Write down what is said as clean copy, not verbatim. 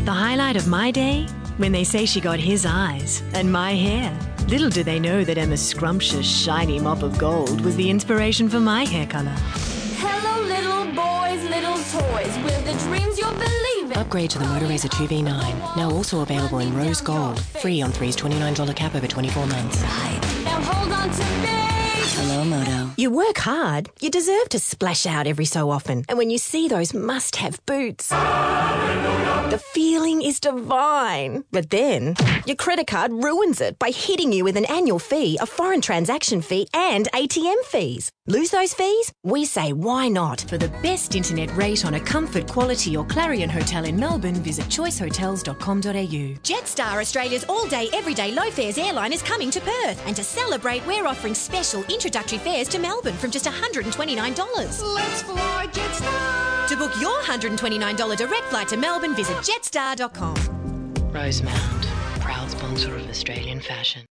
The highlight of my day? When they say she got his eyes and my hair. Little do they know that Emma's scrumptious, shiny mop of gold was the inspiration for my hair colour. Hello, little boys, little toys, with the dreams you'll believe in. Upgrade to the Motorrazor 2V9, now also available in rose gold. Free on 3's $29 cap over 24 months. Now hold on to me. Hello, Moto. You work hard, you deserve to splash out every so often. And when you see those must-have boots, the feeling is divine. But then, your credit card ruins it by hitting you with an annual fee, a foreign transaction fee and ATM fees. Lose those fees? We say why not? For the best internet rate on a Comfort, Quality or Clarion hotel in Melbourne, visit choicehotels.com.au. Jetstar, Australia's all-day, everyday low-fares airline, is coming to Perth. And to celebrate, we're offering special introductory fares to Melbourne from just $129. Let's fly Jetstar! To book your $129 direct flight to Melbourne, visit jetstar.com. Rosemount, proud sponsor of Australian fashion.